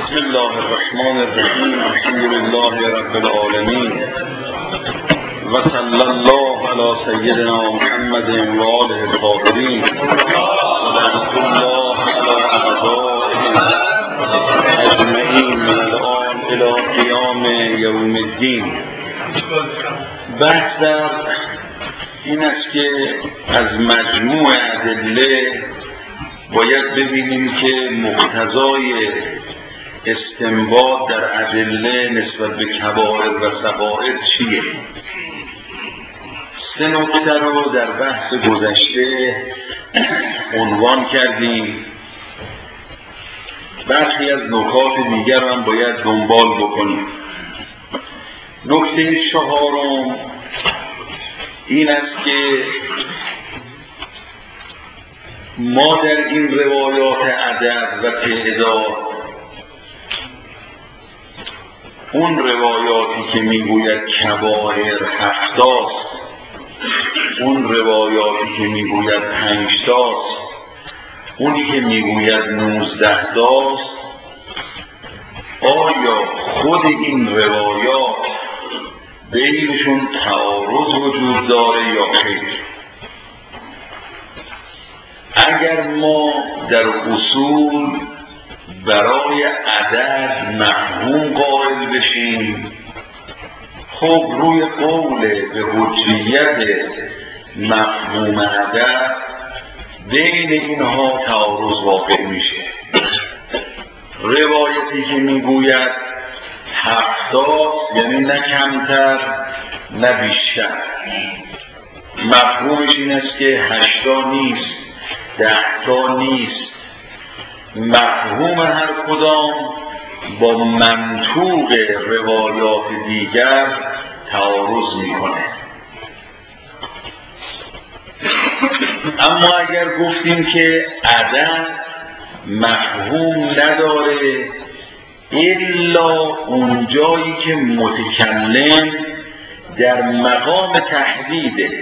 بسم الله الرحمن الرحیم. الحمد لله رب العالمین و صلی الله علی سیدنا محمد و آله الطاهرین و لعنة الله علی اعدائه اجمعین من الآن الی قیام یوم الدین. بحث در این است که از مجموع ادله باید ببینیم که مقتضای استنباط در ادله نسبت به کبائر و صغائر چیه؟ سه نکته رو در بحث گذشته عنوان کردیم. برخی از نکات دیگر هم باید دنبال بکنیم. نکته چهارم این است که ما در این روایات عدد و تعداد اون روایاتی که میگوید کبائر 7 است، اون روایاتی که میگوید 5 است، اونی که میگوید 19 است، آیا خود این روایات بینشون تعارض وجود داره یا خیر؟ اگر ما در اصول برای عدد مفهوم قائل بشیم، خب روی قول به حجیت مفهوم عدد بین اینها تعارض واقع میشه. روایتی که میگوید 7 یعنی نه کمتر نه بیشتر، مفهومش این است که 8 نیست، 10 نیست. مفهوم هر کدام با منطوق روایات دیگر تعارض میکنه. اما اگر گفتیم که عدد مفهوم نداره الا اون جایی که متکلم در مقام تحدیده،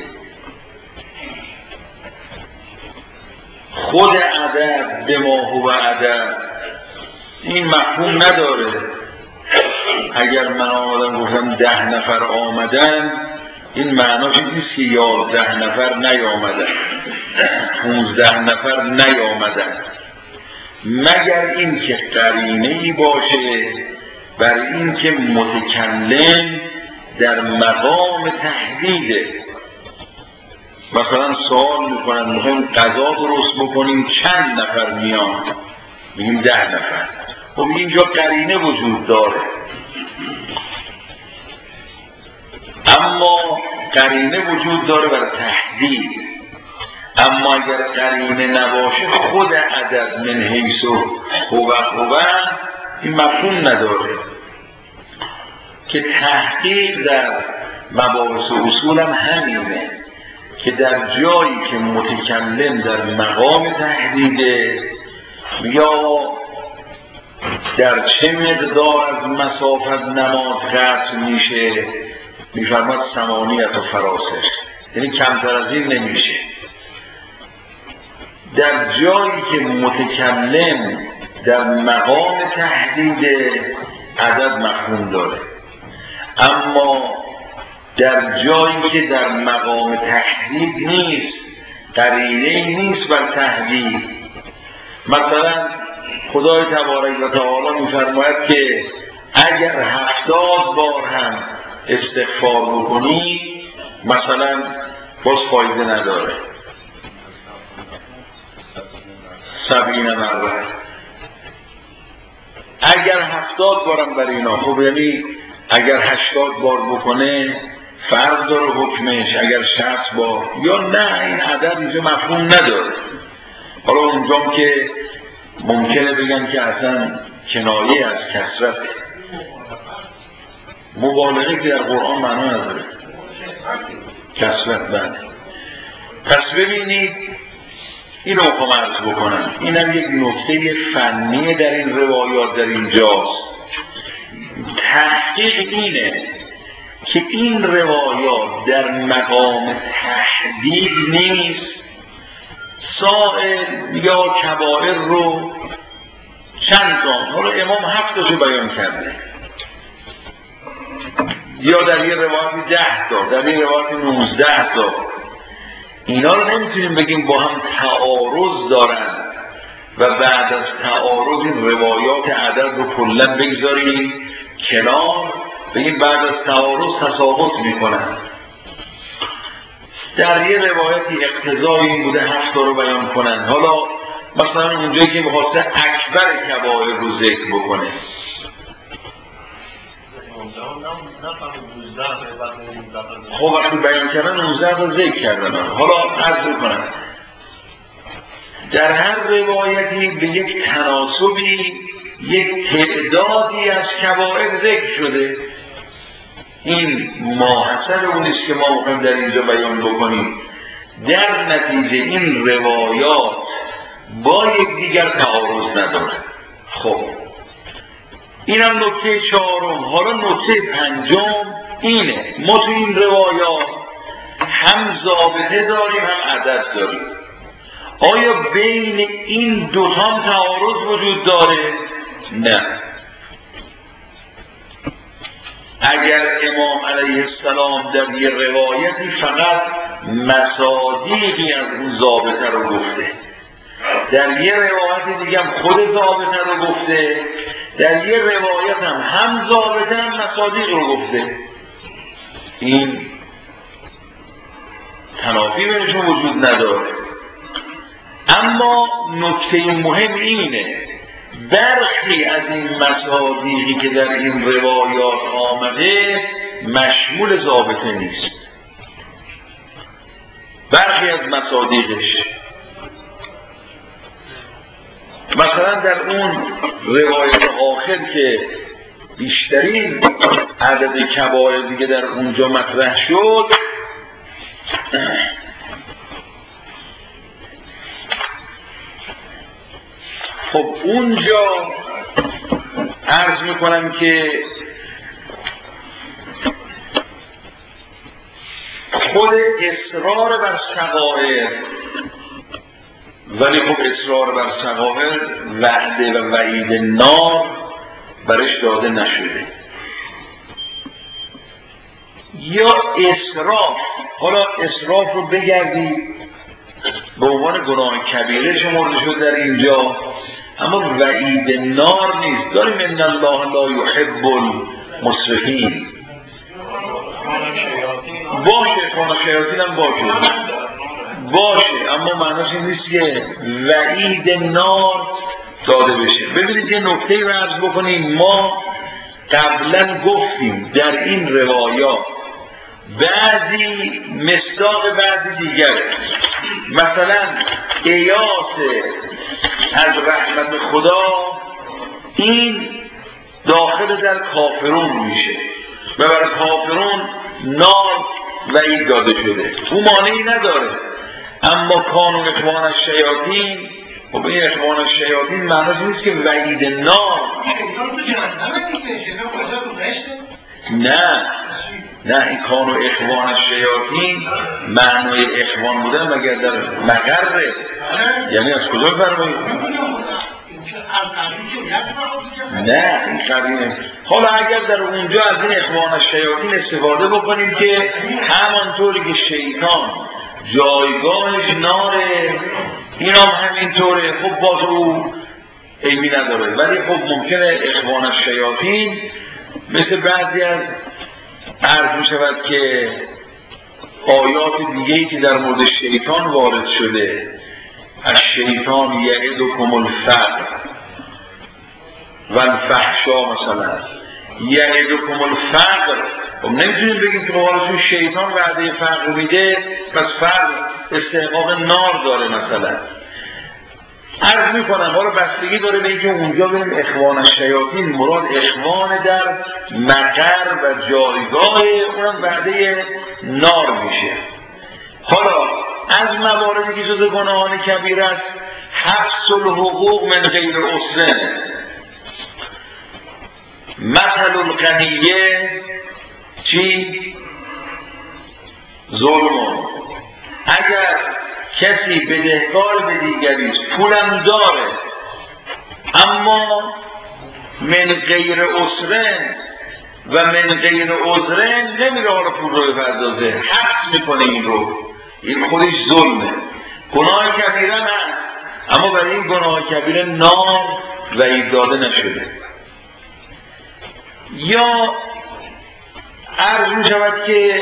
خود عدد به ما هو عدد این مفهوم نداره. اگر من آمدم گفتم 10 نفر آمدن، این معناش نیست که 11 نفر نیامدن، 15 نفر نیامدن، مگر این که قرینه‌ای باشه بر این که متکلم در مقام تحدیده. مثلا سوال میکنن میخوایم غذا درست بکنیم چند نفر میان؟ میگیم 10 نفر. خب اینجا قرینه وجود داره، اما قرینه وجود داره برای تحدید. اما اگر قرینه نباشه خود عدد من حیث هو این مفهوم نداره. که تحقیق در مباحث اصول هم همینه که در جایی که متکلم در مقام تحدیده یا در چه مقدار از مسافت نماز قصر میشه، میفرماد 8 فراسخ، یعنی کمتر از این نمیشه. در جایی که متکلم در مقام تحدیده عدد مفهوم داره، اما در جایی که در مقام تحدید نیست، قرینه‌ای نیست بر تحدید. مثلا خدای تبارک و تعالی می‌فرماید که اگر 70 بار هم استغفار بکنی مثلا باز فایده نداره، 70 مرة. اگر 70 بارم برای اینا، خب یعنی اگر 80 بار بکنه فرض داره حکمش، اگر 60 بار یا نه، این عدد اینجا مفهوم نداره. حالا اونجام که ممکنه بگن که اصلا کنایه از کثرت، مبالغه که در قرآن معنا نداره، کثرت بنده. پس ببینید اینو میخوام عرض بکنم، اینم یک نکته فنی در این روایات در اینجاست. تحقیق اینه که این روایات در مقام تحدید نیست. سائل یا کبائر رو چند تا، حالا امام 7 تاشو بیان کرده، یا در یه روایتی 10 تا، در یه روایتی 19 تا. اینا رو نمیتونیم بگیم با هم تعارض دارن و بعد از تعارض این روایات عدد رو کلا بگذاریم کنار، بگیم بعد از تعارض تساقط میکنن. در یه روایتی اقتضای این بوده 7 تا رو بیان کنن. حالا مثلا اونجایی که میخواسته اکبر کبائر رو ذکر بکنه، خب وقتی بیان کردن 19 تا ذکر کردن. حالا عرض کنم در هر روایتی به یک تناسبی یک تعدادی از کبائر ذکر شده. این ماحصل اونیست که ما ممکن در اینجا بیان بکنیم. در نتیجه این روایات با یکدیگر تعارض نداره. خب اینم نکته چهارم. حالا نکته پنجم اینه، ما تو این روایات هم ضابطه داریم هم عدد داریم. آیا بین این دوتا هم تعارض وجود داره؟ نه. اگر امام علیه السلام در یه روایتی فقط مصادیقی از اون ضابطه رو گفته، در یه روایت دیگه هم خود ضابطه رو گفته، در یه روایت هم ضابطه هم مصادیق رو گفته، این تنافی بینشون وجود نداره. اما نکته مهم اینه برخی از این مصادیقی که در این روایات آمده مشمول ضابطه نیست. برخی از مصادیقش مثلا در اون روایت آخر که بیشترین عدد کبائر دیگه در اونجا مطرح شد، خب اونجا عرض میکنم که خود اصرار بر صغائر، ولی خب اصرار بر صغائر وعده و وعید نار برش داده نشده. یا اسراف، حالا اسراف رو بگردید به عنوان گناه کبیره شمرده شد در اینجا، اما وعید نار نیست. داریم ان الله لا یحب المسرفین. باشه اخوان شیاطین هم باشه، اما معناش این نیست که وعید نار داده بشه. ببینید یه نکته رو عرض بکنیم، ما قبلا گفتیم در این روایات بعضی مصداق بعضی دیگر، مثلا ایاس از رحمت خدا این داخل در کافرون میشه و برای کافرون نار وعید داده شده، اون مانعی نداره. اما کانوا اخوان الشیاطین، خب این اخوان الشیاطین معنیش نیست که وعید نار. نه این کانوا اخوان الشیاطین معنای اخوان بودن مگر در مقره، یعنی از کجا فرمایید؟ نه این قرینه. حالا اگر در اونجا از این اخوان الشیاطین استفاده بکنیم که همانطوری که شیطان جایگاهش ناره، این هم همینطوره، خب باز او عیبی نداره. ولی خب ممکنه اخوان الشیاطین مثل بعضی از عرض می شود که آیات دیگه‌ای که در مورد شیطان وارد شده، از شیطان یعدکم الفقر و الفحشا، مثلا یعدکم الفقر، خب نمیتونیم بگیم که بقالشون شیطان وعده فقر میده پس فقر استحقاق نار داره. مثلا عرض میکنم حالا بستگی داره به اینکه اونجا بریم اخوان الشیاطین مراد اخوان در مقر و جایگاه اونم وعده نار میشه. حالا از مواردی که جز گناهان کبیر است حبس الحقوق من غیر اسره، مثل الغنیه چی؟ ظلم. اگر کسی بدهکار به دیگری است، پولم داره اما من غیر عسرن و من غیر عذرن نمیره حالا پول رو بپردازه، حبس میکنه این رو. این خودش ظلمه، گناه کبیره هست، اما برای این گناه کبیره نار وعید داده نشده. یا عرض می شود که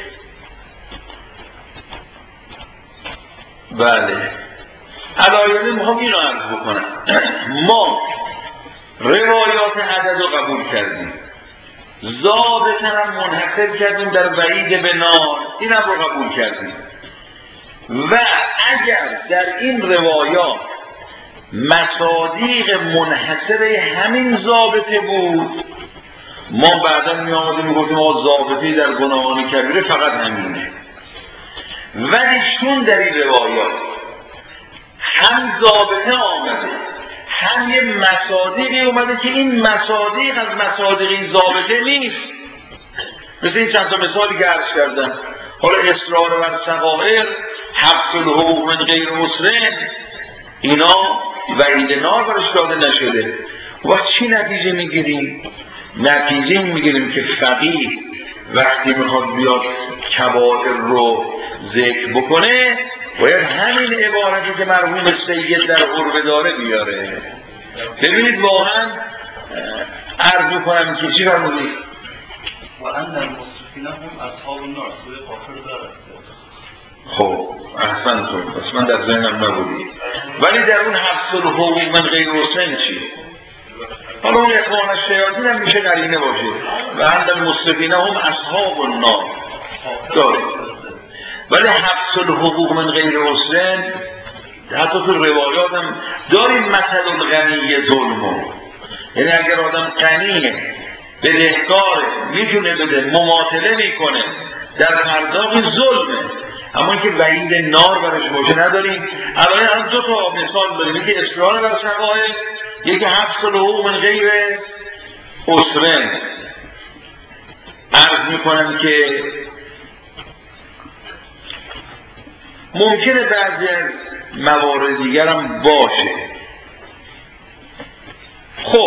بله علایانه میخوام اینو عرض بکنم. ما روایات عدد رو قبول کردیم، ضابطاً هم منحصر کردیم در وعید به نار، اینم رو قبول کردیم. و اگر در این روایات مصادیق منحصر همین ضابطه بود، ما بعدا می آمدیم می گفتیم ضابطه در گناهان کبیره فقط همینه. ولی چون در این روایات هم ضابطه آمده هم یه مصادیقی اومده که این مصادیق از مصادیق این ضابطه نیست، مثل این چند تا مثالی که عرض کردم، حالا اصرار بر صغائر، حبس الحقوق من غیر عسرن، اینا وعید نار برش داده نشده. و چی نتیجه میگیریم؟ نتیجه میگیریم که فقیه وقتی میخواد بیاد کبائر رو ذکر بکنه باید همین عبارتی که مرحوم سید در عربه داره بیاره. ببینید واقعا عرض کنم که چی فرمودید؟ و ان المسرفین هم اصحاب النار، سوره غافر داره. خب احسنتون، بس من در ذهنم نبودی. ولی در اون حبس الحقوق من غیر عسرن چیه؟ حالا اون اخوان الشیاطین هم میشه قرینه باشه. و ان المسرفین هم اصحاب النار داره. ولی حبس الحقوق من غیر عسرن حتی تو روایات هم داریم. مثل الغنی ظلمو، یعنی اگر آدم غنیه بدهکاره میتونه بده، مماطله میکنه، در پرداخت ظلمه، اما اینکه وعید نار برش باشه نداریم. الان هم دو تا مثال داریم، یکی اصرار بر صغائر، یکی حبس الحقوق من غیر عسرن. عرض میکنم که ممکنه بعضی از موارد دیگر هم باشه. خب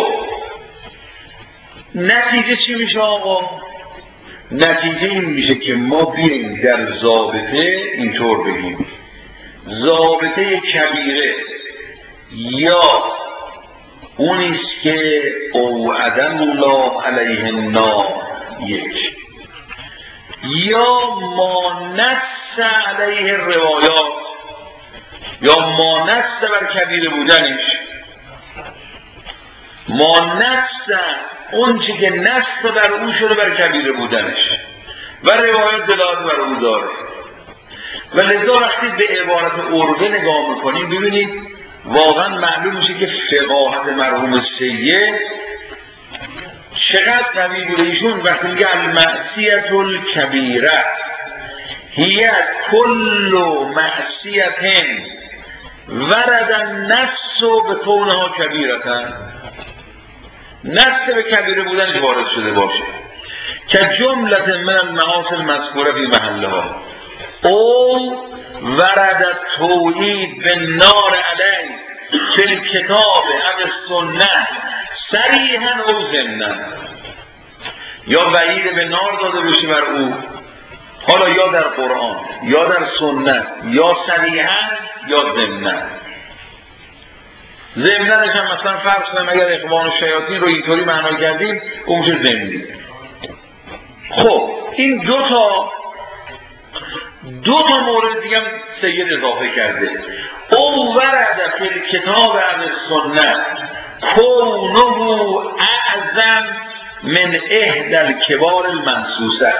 نتیجه چی میشه آقا؟ نتیجه این میشه که ما بیاییم در ضابطه اینطور بگیم: ضابطه کبیره یا اونیست که اوعد الله علیه النار یک، یا ما نص علیه روایات، یا ما نص بر کبیره بودنش. ما نص اون چی که نص بر اون شده بر کبیره بودنش و روایت دلالت بر اون داره. و لذا وقتی به عبارت عربه نگاه میکنیم ببینید واقعا معلوم میشه که فقاهت مرحوم سید چقدر قوی بوده. ایشون وقتی میگه المعصیة الکبیره هی کل معصیة ورد النص به کونها کبیرتن، نص به کبیره بودن وارد شده باشه، که جملت من المعاصی المذکوره فی محلها او ورد توعید به نار علیه فی الکتاب او السنه صریحا او ضمنا، یا وعید به نار داده بشه بر او، حالا یا در قرآن یا در سنت یا صریحا یا ضمنا. ضمنش هم مثلا فرض کنیم اگر اخوان الشیاطین رو اینطوری معنا کردیم اون میشه ضمنی. خب این دو تا مورد دیگه سید اضافه کرده: او ورد فی الکتاب او السنه کونه اعظم من احدی الکبار المنصوصه.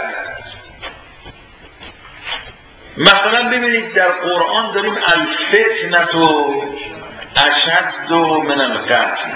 مثلا ببینید در قرآن داریم الفتنه اشد من القتل.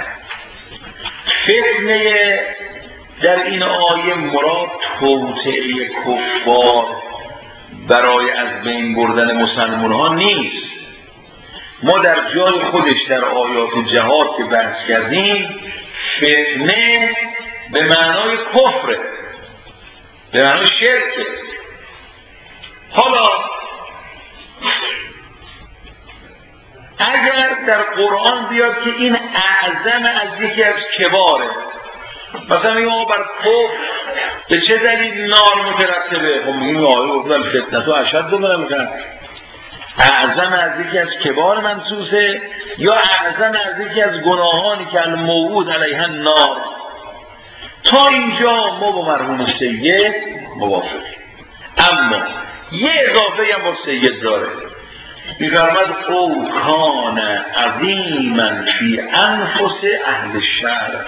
فتنه در این آیه مراد توطئه کفار برای از بین بردن مسلمان ها نیست. ما در جای خودش در آیات جهاد که بحث کردیم فتنه به معنای کفره، به معنای شرکه. حالا اگر در قرآن بیاد که این اعظم از یکی از کباره، مثلا میگم ما بر کفر به چه دلیل نار مترتبه؟ خب میگیم آیه گفتن فتنه تو اشد میکنن، اعظم از یکی از کبار منصوصه یا اعظم از یکی از گناهانی که الموعود علیها النار. تا اینجا ما با مرحوم سید موافقیم، اما یه اضافه هم با سید داره، میفرماد او کان عظیما فی انفس اهل الشرع،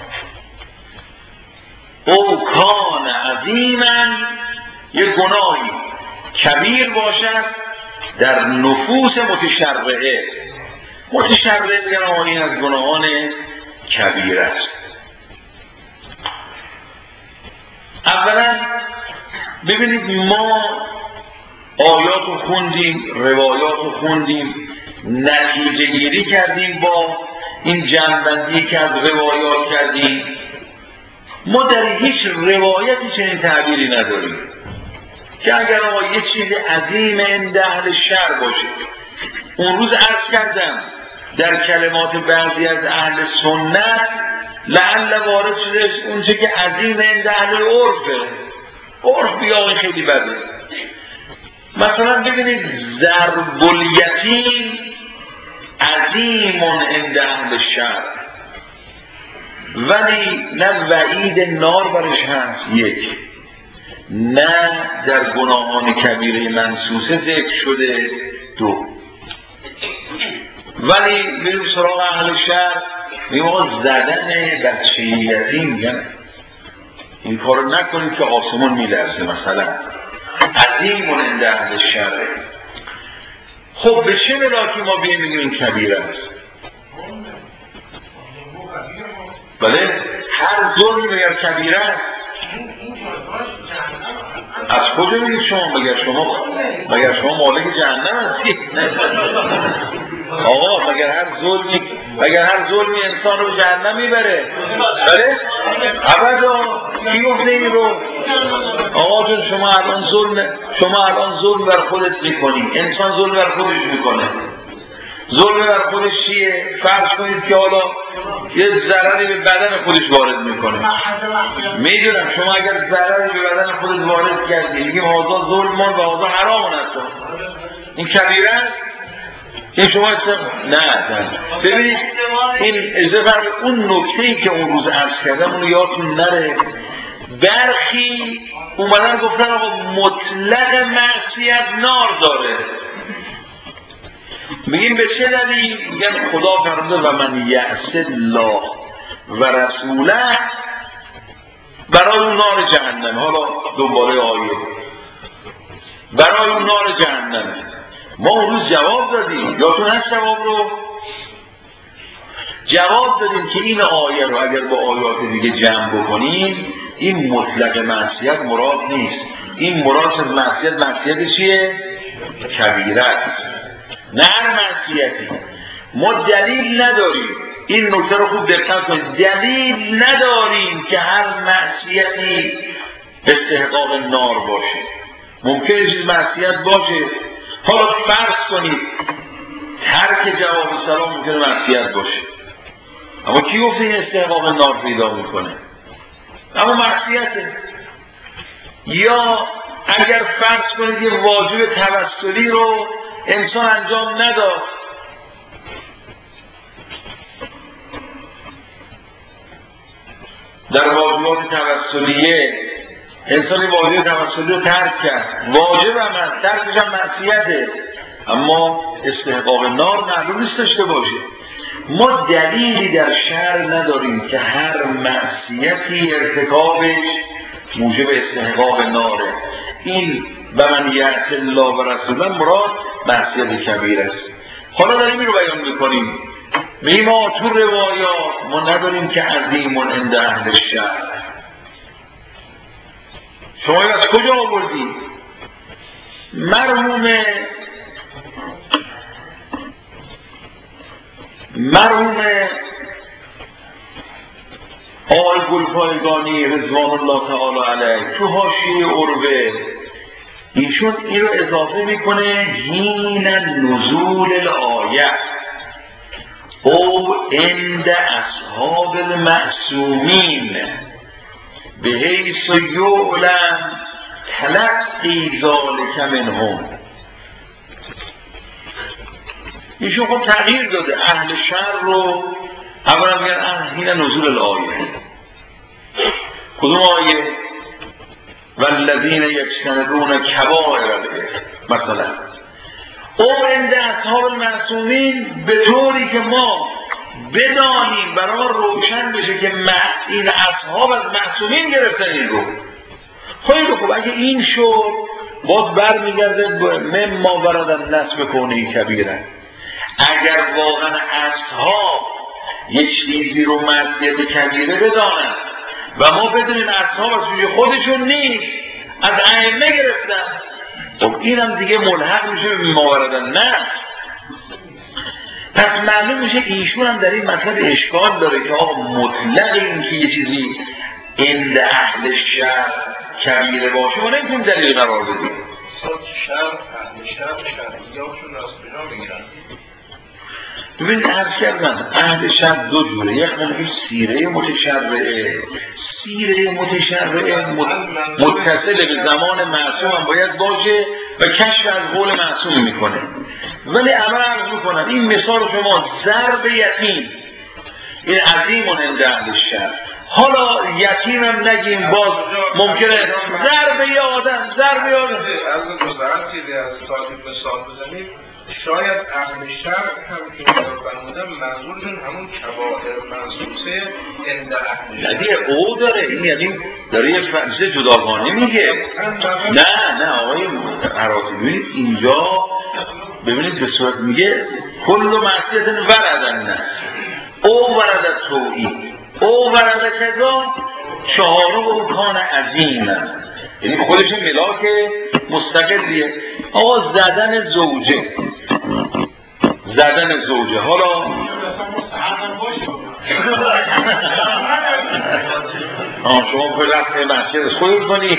او کان عظیما یه گناهی کبیر باشد در نفوس متشرعه. متشرعه گناهی از گناهان کبیر است. اولا ببینید ما آیات رو خوندیم، روایات رو خوندیم، نتیجه گیری کردیم با این جمع‌بندی که از روایات کردیم. ما در هیچ روایتی چنین تعبیری نداریم که اگر آقا یه چیز عظیم عند اهل شرع باشه. اون روز عرض کردم در کلمات بعضی از اهل سنت لعل وارد شده اون چه که عظیم عند اهل عرفه. عرف بیا خیلی بده. مثلا ببینید ضرب الیتیم عظیم عند اهل شرع، ولی نه وعید نار برش هست یک، نه در گناهان کبیره منصوصه ذکر شده دو. ولی بریم سراغ اهل شرع، میگم زدن بچه یتیم میگن این کارو نکنیم که آسمون میلرزه مثلا. عظیم عند اهل شرع. خب به چه ملاکی ما بیم میگیم این کبیره است؟ بله هر ظلمی مگر کبیره است؟ از کجا میگید شما؟ مگر شما مالک جهنم هستید؟ آقا مگر هر ظلمی انسان رو جهنم میبره؟ بله؟ ابدا کی گفته این رو؟ آقا جون شما الان ظلم بر خودت میکنی، انسان ظلم بر خودش میکنه. ظلم بر خودش چیه؟ فرض کنید که حالا یه ضرری به بدن خودش وارد میکنه. میدونم شما اگر ضرری به بدن خودت وارد کردی میگیم هذا ظلم و هذا حرام است. این کبیره است؟ این شما نه ببینید این اجازه اون نکته‌ای که اون روز عرض کردم اون یادتون نره. برخی اومدن گفتن آقا مطلق معصیت نار داره. میگیم به چه دلیل؟ میگن خدا فرموده و من یعص الله و رسوله برای اون نار جهنم. حالا دنباله آیه برای اون نار جهنم. ما اون روز جواب دادیم، یادتون هست جواب دادیم که این آیه رو اگر با آیات دیگه جمع بکنیم این مطلق معصیت مراد نیست. این مراد از معصیت چیه؟ کبیره است، نه هر معصیتی. ما دلیل نداریم، این نکته رو خوب دقت کنید، دلیل نداریم که هر معصیتی استحقاق نار باشه. ممکنه چیز معصیت باشه. حالا فرض کنید ترک جواب سلام ممکنه معصیت باشه، اما کی گفته این استحقاق نار پیدا میکنه؟ اما معصیته. یا اگر فرض کنید یه واجب توسلی رو انسان انجام نداد، در واجبات توسلیه انسان واجب توسلی رو ترک کرد، واجب هم ترکش هم معصیته، اما استحقاق نار معلوم نیست داشته باشه. ما دلیلی در شرع نداریم که هر معصیتی ارتکابش موجب استحقاق ناره. این و من یعص الله و رسوله مراد معصیت کبیر است. حالا داریم این رو بیان میکنیم، میگیم ما تو روایات ما نداریم که عظیم عند اهل الشرع. شما این از کجا آوردید؟ مرحوم آقای گلپایگانی رضوان الله تعالی علیه تو حاشیه عروه ایشون این رو اضافه میکنه حین نزول الآیه. او عند اصحاب المعصومین به حیث یعلم تلقی ذالک منهم. ایشون خب تغییر داده اهل شر رو. اولا میگن حین نزول الآیه. کدوم آیه؟ والذین یجتنبون کبائر الاثم مثلا. او عند اصحاب المعصومین به طوری که ما بدانیم برای ما روشن بشه که این اصحاب از معصومین گرفتن این رو. خیلی خوب، اگه این شد باز برمیگرده مما ورد النصب کونه کبیره. اگر واقعا اصحاب یه چیزی رو معصیت کبیره بدانن و ما بدونیم اصحاب از سوی خودشون نیست، از ائمه گرفتن، خب اینم دیگه ملحق میشه به مما ورد النصب. پس معلوم میشه ایشون هم در این مطلب اشکال داره که آقا مطلق این که یه چیزی عند اهل شر کبیره باشه ما نمیتونیم دلیل قرار بدیم. شر اهل شر شرعیاتشون از کجا میگیرن؟ ببینید عرض کردم اهل شر دو جوره. یک ممکن سیره متشرعه، سیره متشرعه متصل به زمان معصوم هم باید باشه و کشف از قول معصوم میکنه. ولی اول عرض میکنم این مثال شما ضرب یتیم این عظیم عند اهل شر. حالا یتیم هم نگیم باز ممکنه ضرب یه آدم ضرب یه آدم از گذرد که از تاریخ مثال بزنیم شاید اهل شر هم که فرمودن منظورشون همون کبائر منصوصه عند اهل شر. دیگه او داره این یعنی داره یه فرض جداگانه میگه. نه آقای عراقی ببینید اینجا ببینید به صورت میگه کل معصیت وردن او ورد توئی او ورد کذا چهارم او کان عظیم، یعنی خودش ملاک مستقلیه. آقا زدن زوجه حالا شما به رفت مسجد خودت کنی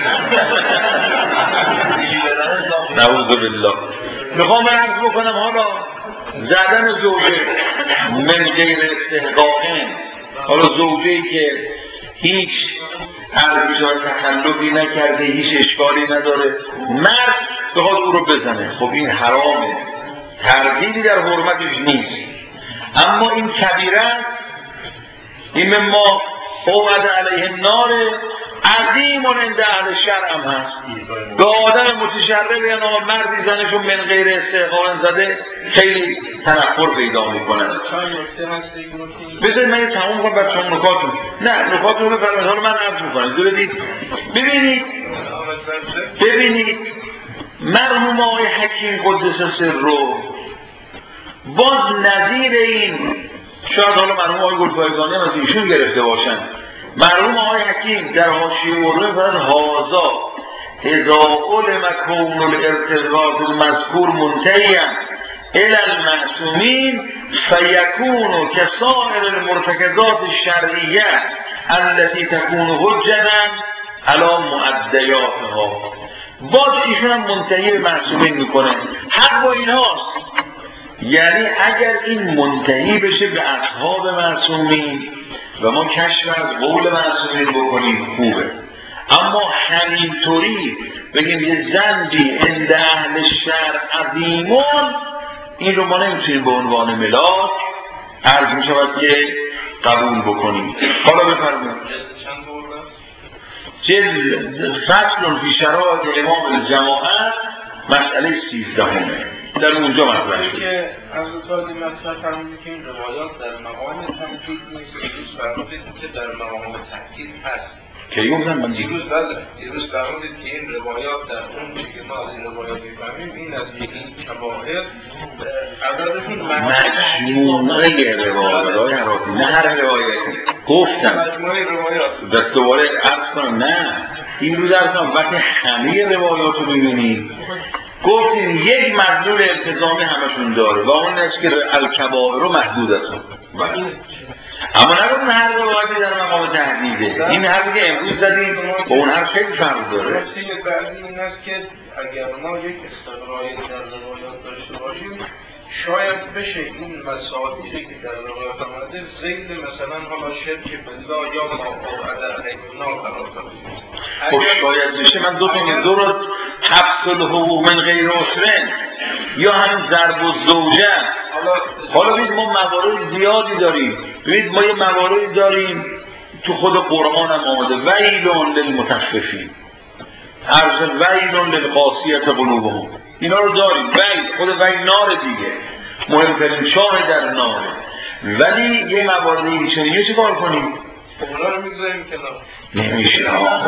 نعوذ بالله. میخوام عرض بکنم حالا زدن زوجه من غیر استحقاقین، حالا زوجه‌ای که هیچ عرض تخلفی نکرده، هیچ اشکالی نداره، مرد بخواد او رو بزنه، خب این حرامه، تردیدی در حرمتش نیست. اما این کبیره است، این ما اوعد علیه النار عظیم عند اهل شرع هم هست. به آدم متشرع بیان آقا مردی زنشون من غیر استحقاق زده خیلی تنفر پیدا میکنن. بذارید من تمام کنم بر شما نکاتون. نه نکاتون رو فرمید حالا من عرض میکنم. ببینید مرحوم آقای حکیم قدس سره باز نظیر این، شاید حالا مرحوم آقای گلپایگانی از ایشون گرفته باشن، مرحوم آقای حکیم در حاشیه ورده فرد هازا اذا علم کون الارتباط المذکور منتهیا الی المعصومین فیکون کسائر المرتکزات الشرعیه التي تكون حجتا علی مؤدیاتها. باز ایشون هم منتهی به معصومین میکنه. حق با این هاست، یعنی اگر این منتهی بشه به اصحاب معصومین و ما کشف از قول معصومین بکنیم خوبه. اما همینطوری بگیم یه زنجی عند اهل شرع عظیمون، این رو ما نمیتونیم به عنوان ملاک عرض میشود که قبول بکنیم. حالا بفرمایید جلد فصل فی شرایط امام الجماعه مسئله 13 در اونجا مطرح شد که از اصحاب مطرح فرمودید که این روایات در مقام تنقیح نیست، دیروز فرمودید که در مقام تحقیق هست. کی گفتم من دیروز فرمودید که این روایات در اون که ما از این روایات می‌فهمیم این از این کبائر عددشون مجموعه روایات عراقی، نه هر روایتی. گفتم مجموعه روایات بس دوباره عرض کنم نه این روز عرض کنم وقتی همه روایات رو می‌بینید گفتیم یک مدلول التزامی همشون داره و اون است که الکبائر رو محدودتون، اما نگفتیم هر روایتی در مقام تحدیده. این حرفی که امروز زدیم با اون حرف خیلی فرق داره. نکته بعدی این است که اگر ما یک استقرایی در روایات داشته باشیم شاید بشه این مسائلی که در روایت آمده ذیل مثلا حالا شرک بالله یا ماقوعد علیه النار قرار داده. خب شاید بشه. من دو رو حبس الحقوق من غیر عسرن یا هم ضرب الزوجه. حالا ببینید ما موارد زیادی داریم. ببینید ما یه مواردی داریم تو خود قرآن هم آمده ویل للمطففین، عرض ویل للقاسیة قلوبهم، اینا رو داریم. ویل خود ویل نار دیگه، مهمترین چاه در ناره. ولی یه مواردی میشه چه کار کنیم؟ اونا رو میگذاریم کنار. نمیشه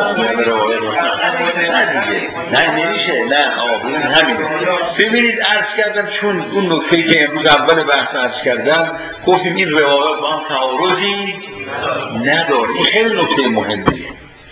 نه نمیشه. نه ببینید همینه. ببینید عرض کردم چون اون نکته‌ای که امروز اول بحث عرض کردم گفتیم این روایات با هم تعارضی نداره. این خیلی نکته مهمیه.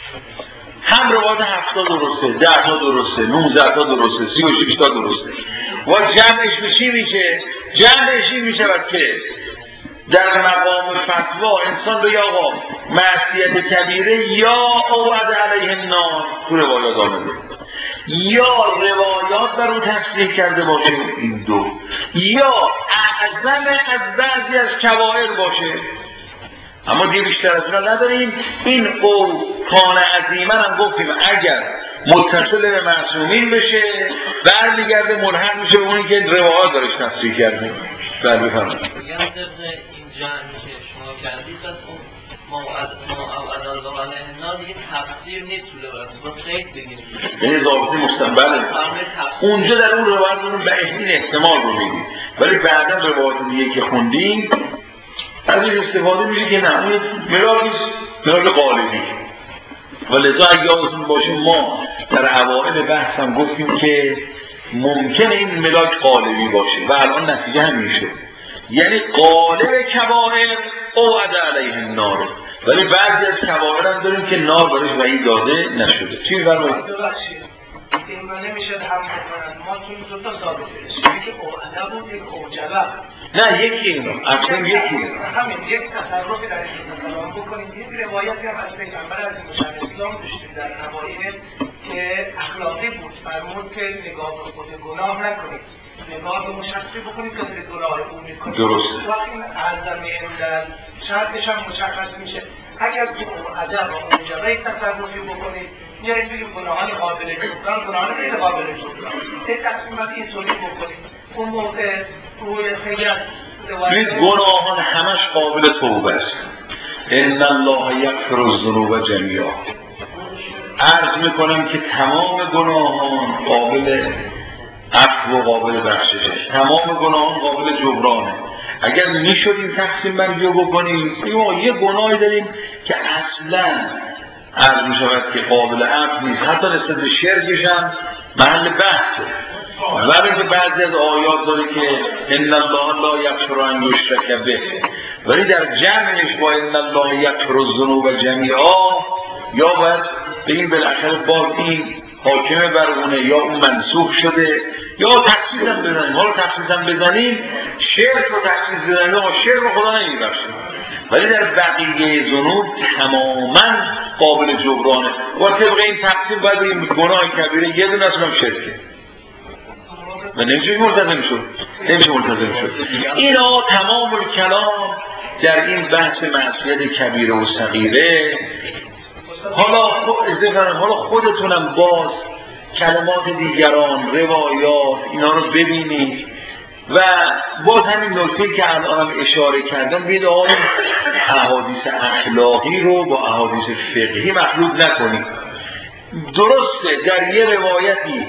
هم روایات 70 درسته، 10 تا درسته، 19 تا درسته، 36 تا درسته. و جمعش به چی میشه؟ جمعش این میشود که در مقام فتوا انسان به آقا معصیت کبیره یا اوعد علیه النار تو روایات آمده، یا روایات بر اون تصریح کرده باشه این دو، یا اعظم از بعضی از کبائر باشه. اما دیگه بیشتر از اینا نداریم. این او کان عظیما هم گفتیم اگر متصل به معصومین بشه برمیگرده ملحق میشه به اونی که روایات دارش تصریح کرده. بله بفرمایید. میگم طبق این جمعی که شما کردید پس اون ما اوعد الله علیه النار دیگه تفسیر نیست تو روایات، باز قید بگیم یعنی ضابطه مستقبله. اونجا در اون روایات اون به این احتمال رو میدید، ولی بعدا روایات دیگه که خوندیم از این استفاده میشه که نه اون ملاک قالبی. و لذا اگه یادتون باشه ما در اوائل بحث هم گفتیم که ممکنه این ملاک قالبی باشه و الان نتیجه هم میشه، یعنی قالب کبائر اوعد علیه النار، ولی بعضی از کبائر هم داریم که نار برش وعید داده نشده. چی می‌فرمایید؟ این نمیشه هم ما تو این دو تا ثابت بشه که اوعده بود یک اوجبه. نه یکی اینو اصلا یکی همین یک تصرفی در این کلام بکنیم. یک روایتی هم از پیغمبر عزیز اسلام داشتیم در اوایل که اخلاقی بود، فرمود که نگاه به خود گناه نکنید، نگاه به مشخصی بکنید که در گناه رو میکنید. درسته. وقتی این عظمه در شرطش هم مشخص میشه. اگر تو ادب و اوجبه تصرفی بکنید یا اینجوری گناهان قابل جبران، گناهان غیر قابل جبران، یک تقسیم بندی اینطوری بکنید، اون موقع روی خیلی از گناهان همش قابل توبه است. ان الله یغفر الذنوب جمیعا. عرض میکنم که تمام گناهان قابل عفو و قابل بخششه، تمام گناهان قابل جبرانه. اگر میشد این تقسیم بندی رو بکنیم یه گناهی داریم که اصلا عرض میشود که قابل عفو نیست، حتی نسبت به شرکش هم محل بحثه، ولی که بعضی از آیات داره که ان الله لا یغفر ان یشرک به، ولی در جمعش با ان الله یغفر الذنوب جمیعا یا باید به این بالاخره باز این حاکمه بر اونه یا اون منسوخ شده یا تخصیص هم بزنیم. حالا تخصیص هم بزنیم شرک رو تخصیص بزنیم یا شرک رو خدا نمیبخشه، ولی در بقیه ذنوب تماما قابل جبرانه و طبق این تقسیم باید این گناه کبیره یه دونه اصلا شرکه و نمیشه ملتزم شد. اینا تمام کلام در این بحث معصیت کبیره و صغیره. حالا خودتونم باز کلمات دیگران، روایات اینا رو ببینید و باز همین نکته که الانم اشاره کردم ببینید آقا احادیث اخلاقی رو با احادیث فقهی مخلوط نکنید. درسته در یه روایتی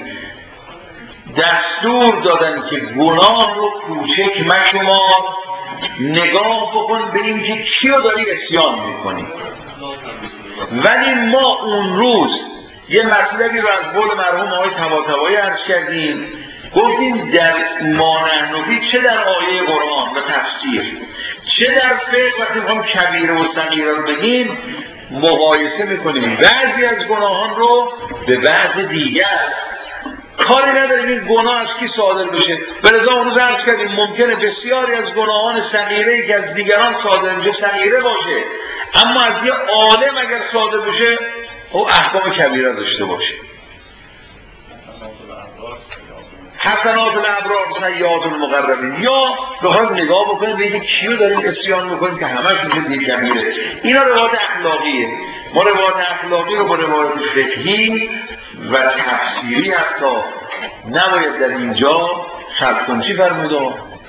دستور دادن که گناه رو کوچک مشمار، نگاه بکن به این که کیو داری اسیان میکنی. ولی ما اون روز یه مطلبی رو از قول مرحوم آقای طباطبایی عرض کردیم، گفتیم در ما نحن چه در آیه قرآن و تفسیر چه در فقه وقتی میخوام کبیره و صغیره رو بگیم مقایسه میکنیم بعضی از گناهان رو به بعض دیگر. کاری نداریم این گناه از کی صادر بشه. به لذا اون روز عرض کردیم ممکنه بسیاری از گناهان صغیره‌ای که از دیگران صادر میشه صغیره باشه، اما از یه عالم اگر صادر بشه او احکام کبیره داشته باشه. حسنات الابرار سیئات المقربین، یا بخوایم نگاه بکنیم بگید کیو داریم اسیان بکنیم که همش میشه دیر کبیره. اینا روایت اخلاقیه. ما روایت اخلاقی رو با روایت فقهی و تفسیری حتی نباید در اینجا خلط کنیم. چی فرموده؟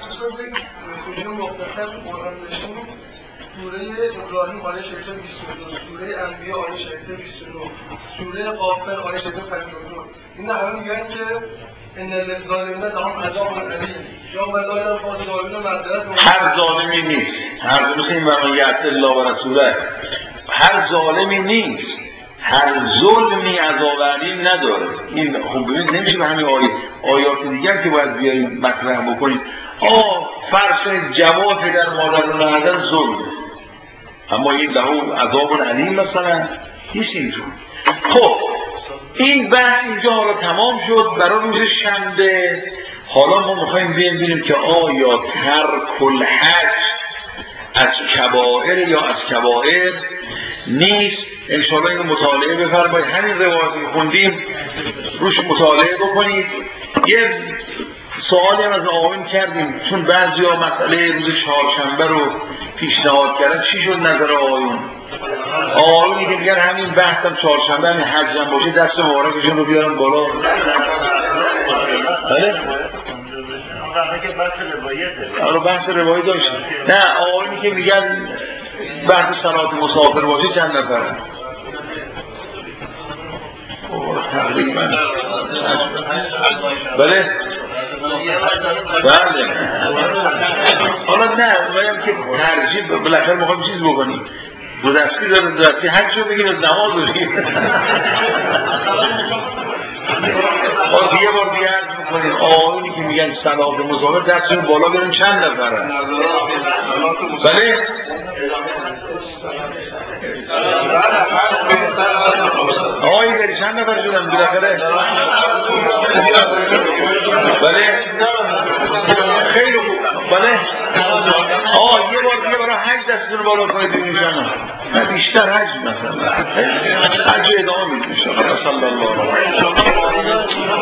سوره ابراهیم آیه 622، سوره انبیاء آیه 629، سوره غافر آیه 659. این همه میگن که ان للظالمین لهم عذاب الیم یا والله الظالمین معذرت. هر ظالمی نیست، هر مثل این من یعصی الله و رسوله، هر ظالمی نیست، هر ظلمی عذاب علیم نداره. این خب ببینید نمیشه به همین آیات دیگر که باید بیاریم مطرح بکنیم. فرض جواب پدر مادر رو ندادن ظلم، اما این له عذاب علیم مثلا نیست اینجور. خب این بحث اینجا حالا تمام شد برای روز شنبه. حالا ما میخوایم ببینیم که آیا ترک الحج از کبائر یا از کبائر نیست. انشاءالله اینو مطالعه بفرمایید، همین روایتی خوندیم روش مطالعه بکنید. یه سوالی هم از آقایون کردیم چون بعضیا مسئله روز چهارشنبه رو پیشنهاد کردن. چی شد نظر آقایون؟ آقایونی که میگن همین بحثم چهارشنبه همین حجم باشه دست مبارکشون رو بیارن بالا. بله؟ آره بحث روایی داشت. نه آقایونی که میگن بحث صلات مسافر باشه چند نفرن؟ تقریبا بله؟ بله. حالا نه باید که ترجیح بالاخره میخوایم چیز بکنیم، دو دستی داریم، دو دستی حج رو بگیم از نماز رو بگیم. یه بار دیگه عرض میکنیم آقایونی که میگن صلات مسافر دستشون بالا بریم چند نفرن؟ بله؟ آقایی داری چند نفر شدن بالاخره؟ بله؟ خیلی خوب. بله؟ یه بار دیگه برای حج دستتون بالا کنید ببینید نه بیشتر حج مثلا حج ادامه میدیم. صلی الله علیه و